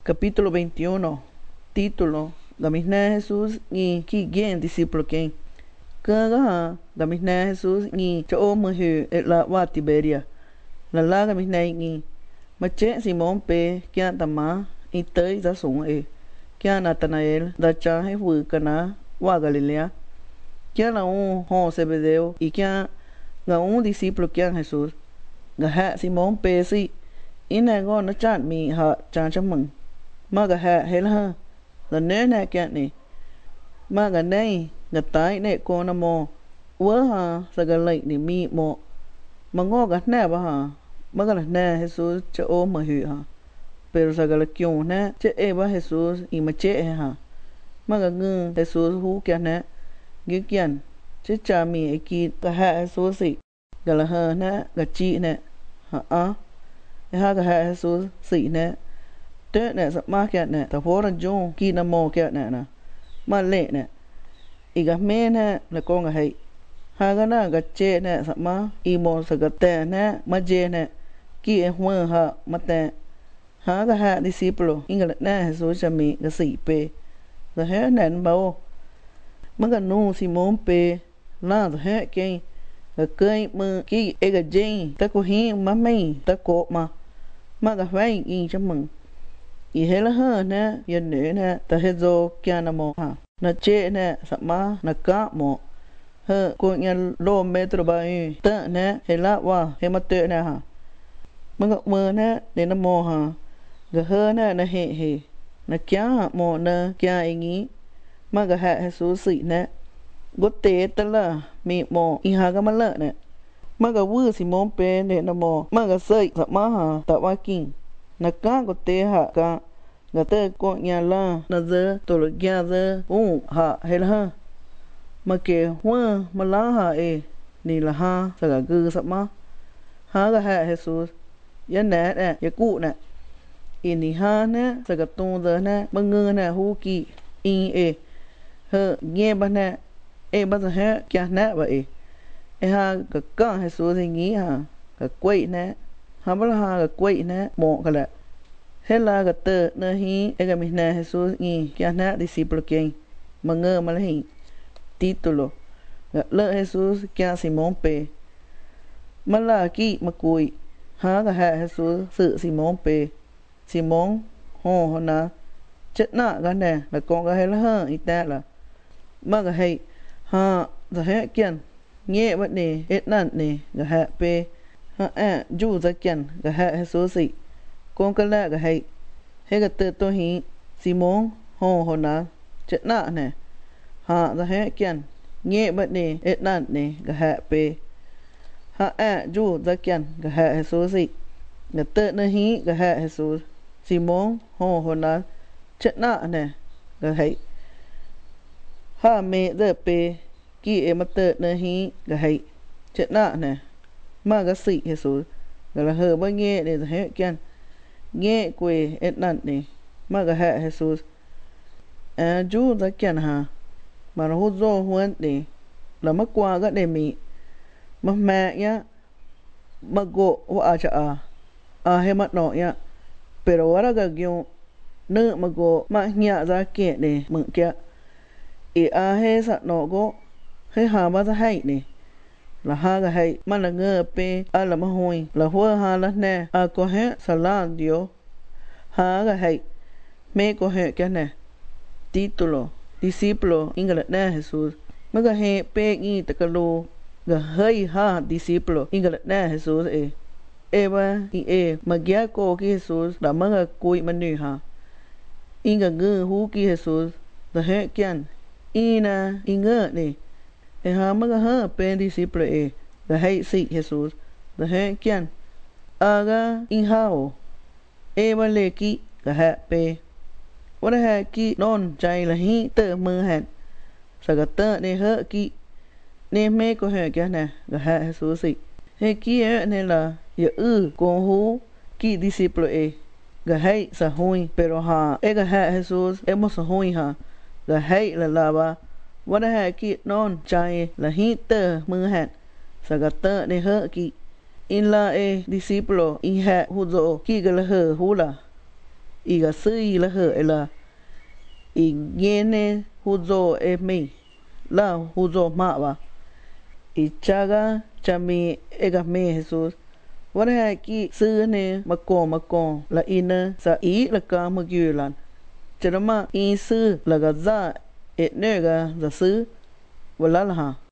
Capítulo 21. Título: Gamisné Jesús ni ki gen discípulo ken. Kaga gamisné Jesús ni cho muhu et la wa Tiberia. La gamisné ni mache Simón pe kya tama i tới ra sung kya Natanael da cha he fu kana wa Galilea. Kya la ho Zebedeo y kya ga discípulo kya Jesús. Ga ha Simón pe si ina go na chat mi ha cha chamang. Ma ga ha hel ha la ne na kya ni ma ga nei ga tai ne ko na mo wa ha sa ga lai ni mi mo ma ngo ga na ba ha ma ga na Jesus cha o ma hu ha pero sa ga la kyo na che e ba Jesus i ma che ha ma ga ngu Jesus hu kya na gi kyan che cha mi e ki ga ha Jesus si ga la ha na ga chi na ha ha ga ha Jesus si na te nè sa ma kya nè ta phô ra jo ki na mo kya nè na ma le nè i ga me nè la ko ga hai ha ga na ga che nè sa ma i mo sa ga te nè ma je nè ki e hwa ha ma te ha ga ha discípulo inga nè Jesus cha mi ga si pe ga he nè ba o ma ga nu Simon pe la da he ke ga kai ma ki e ga je ta ko hi ma mai ta ko ma ga vai i cha mừng i hela ha na ya ne na ta he zo kya na mo ha na che na sa ma na ka mo ha ko nya lo metro ba i ta na hela wa he ma te na ha ma ga mo na de na mo ha ga ha na he na kya mo na kya i ngi ma ga ha Jesus si na go te ta la mi mo i ha ga ma la na ma ga wu Simon pe ne na mo ma ga sai sa ma ha ta wa king na ka ko te ha ka ga te ko nya la na ze to lo gya ze ha he la ha ma ke hwa ma la ha ni la ha sa ga gu sa ma ha ga ha Jesus ya na ya ku na i ni ha na sa ga tu ze na ma ngu na hu ki i he nghe ba na ba sa ha kya na ba ha ga ka Jesus ngi ha ga kwai na ha ba la ha ga kwai na mo ka la hela ga te na hi e ga mi na Jesus ngi kya na discípulo ken manga ma la hi título ga le Jesus kya Simón pe ma la ki ma kui ha ga ha Jesus sự Simón pe Simón ho na chết na ga nè là con ga hela ha i ta la ma ga hay ha da he kyan nghe ba ne et nan ne ga ha pe ha ju za kyan ga ha Jesus si con cái lạ cái hay cái từ tôi hi Simon hồ na chết nạ nè ha ra hết kian nghe bận nè ít nàn nè cái hạ pe ha ju ra kian cái hạ số gì cái từ nơi hi cái hạ số Simon hồ na chết nạ nè cái hay ha mẹ ra pe ki em từ nơi hi cái hay chết nạ nè mà cái sĩ số cái là hờ bao nghe để ra hết kian nghe quê et nant ni ma ga ha Jesus ju da kyan ha ma ro zo huan ni la ma kwa ga de mi ma ya ma go wa cha he ma no ya pero wara ga gyo ne ma go ma nya za ke ni mung kya he sa no go he ha ma za hai ni la ha ga hay ma la nge pe la ma hoi la hua ha la ne ko he sala dio ha ga hay me ko he kya ne título discípulo ingala na Jesus ma ga he pe ngi ta ka lo ga hay ha discípulo ingala na Jesus ba ma gya ko ki Jesus da ma ga koi ma ni ha inga nge hu ki Jesus da he kyan ina inga ni ha ma ga ha pe discípulo ga hay si Jesus da he kyan aga in hao ba le ki ga ha pe wa ha ki non chai la hi te mơ han sa ga te ne he ki ne me ko he kya na ga ha Jesus si he ki ne la ya ko hu ki discípulo ga hay sa hui pero ha ga ha Jesus mo sa hui ha ga hay la ba wa ha ki non chai la hi te mơ han sa ga te ne he ki in la discípulo in ha hu zo ki ga la he hu la iga sui la he la igene huzo emi la huzo mawa y chaga chami ega me Jesús wara ki sune makon la ina sa I la ka magyulan chama in su la ga za et nega za su wala la ha